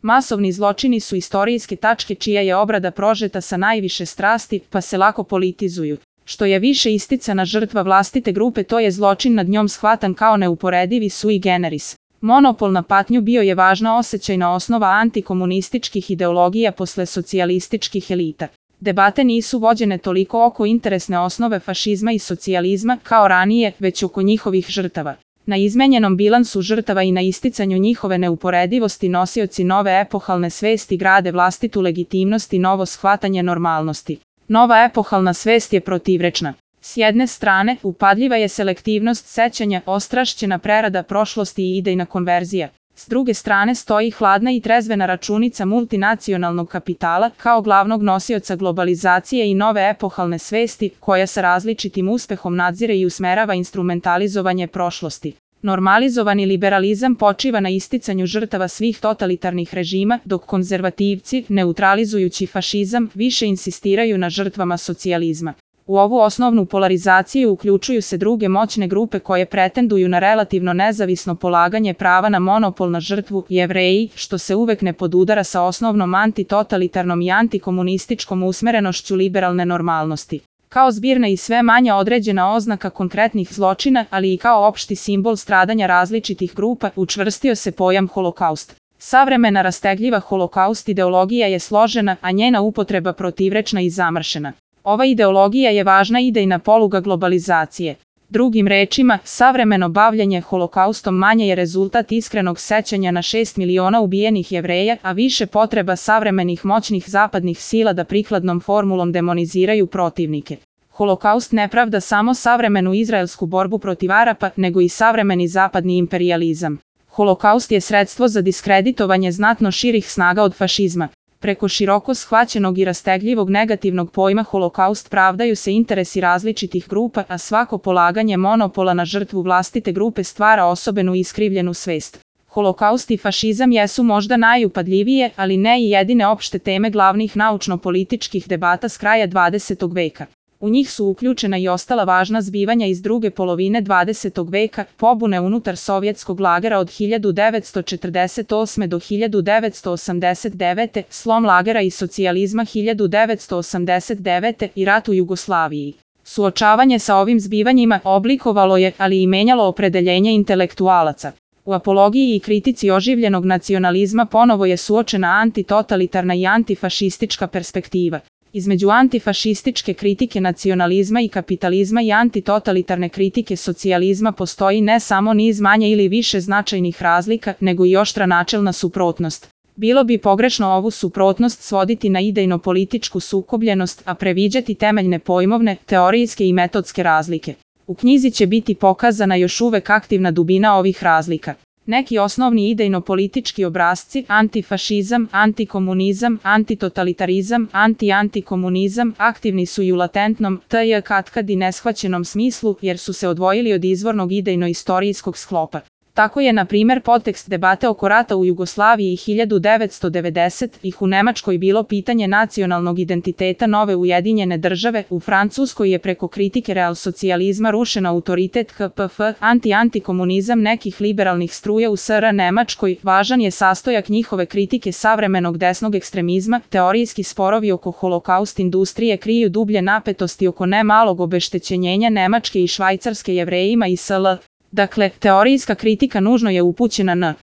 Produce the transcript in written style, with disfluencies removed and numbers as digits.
Masovni zločini su istorijske tačke čija je obrada prožeta sa najviše strasti, pa se lako politizuju. Što je više isticana žrtva vlastite grupe, to je zločin nad njom shvatan kao neuporedivi sui generis. Monopol na patnju bio je važna osjećajna osnova antikomunističkih ideologija posle socijalističkih elita. Debate nisu vođene toliko oko interesne osnove fašizma i socijalizma kao ranije, već oko njihovih žrtava. Na izmenjenom bilansu žrtava i na isticanju njihove neuporedivosti nosioci nove epohalne svesti grade vlastitu legitimnost i novo shvatanje normalnosti. Nova epohalna svest je protivrečna. S jedne strane, upadljiva je selektivnost sećanja, ostrašćena prerada prošlosti i idejna konverzija. S druge strane stoji hladna i trezvena računica multinacionalnog kapitala kao glavnog nosioca globalizacije i nove epohalne svesti, koja sa različitim uspehom nadzire i usmerava instrumentalizovanje prošlosti. Normalizovani liberalizam počiva na isticanju žrtava svih totalitarnih režima, dok konzervativci, neutralizujući fašizam, više insistiraju na žrtvama socijalizma. U ovu osnovnu polarizaciju uključuju se druge moćne grupe koje pretenduju na relativno nezavisno polaganje prava na monopol na žrtvu, Jevreji, što se uvek ne podudara sa osnovnom antitotalitarnom i antikomunističkom usmerenošću liberalne normalnosti. Kao zbirna i sve manje određena oznaka konkretnih zločina, ali i kao opšti simbol stradanja različitih grupa, učvrstio se pojam holokaust. Savremena rastegljiva holokaust ideologija je složena, a njena upotreba protivrečna i zamršena. Ova ideologija je važna idejna poluga globalizacije. Drugim rečima, savremeno bavljanje holokaustom manje je rezultat iskrenog sećanja na 6 miliona ubijenih Jevreja, a više potreba savremenih moćnih zapadnih sila da prikladnom formulom demoniziraju protivnike. Holokaust ne pravda samo savremenu izraelsku borbu protiv Arapa, nego i savremeni zapadni imperijalizam. Holokaust je sredstvo za diskreditovanje znatno širih snaga od fašizma. Preko široko shvaćenog i rastegljivog negativnog pojma holokaust pravdaju se interesi različitih grupa, a svako polaganje monopola na žrtvu vlastite grupe stvara osobenu i iskrivljenu svest. Holokaust i fašizam jesu možda najupadljivije, ali ne i jedine opšte teme glavnih naučno-političkih debata s kraja 20. veka. U njih su uključena i ostala važna zbivanja iz druge polovine 20. veka, pobune unutar sovjetskog lagera od 1948. do 1989. slom lagera i socijalizma 1989. i rat u Jugoslaviji. Suočavanje sa ovim zbivanjima oblikovalo je, ali i menjalo opredeljenje intelektualaca. U apologiji i kritici oživljenog nacionalizma ponovo je suočena antitotalitarna i antifašistička perspektiva. Između antifašističke kritike nacionalizma i kapitalizma i antitotalitarne kritike socijalizma postoji ne samo niz manje ili više značajnih razlika, nego i oštra načelna suprotnost. Bilo bi pogrešno ovu suprotnost svoditi na idejno-političku sukobljenost, a previđati temeljne pojmovne, teorijske i metodske razlike. U knjizi će biti pokazana još uvek aktivna dubina ovih razlika. Neki osnovni idejno-politički obrasci, antifašizam, antikomunizam, antitotalitarizam, antikomunizam, aktivni su i u latentnom, katkad i neshvaćenom smislu, jer su se odvojili od izvornog idejno-istorijskog sklopa. Tako je, na primjer, podtekst debate oko rata u Jugoslaviji 1990-ih u Nemačkoj bilo pitanje nacionalnog identiteta nove ujedinjene države, u Francuskoj je preko kritike realsocijalizma rušen autoritet HPF, antikomunizam nekih liberalnih struja u SR Nemačkoj, važan je sastojak njihove kritike savremenog desnog ekstremizma, teorijski sporovi oko holokaust industrije kriju dublje napetosti oko nemalog obeštećenja Nemačke i Švajcarske Jevrejima i sl. Dakle, teorijska kritika nužno je upućena na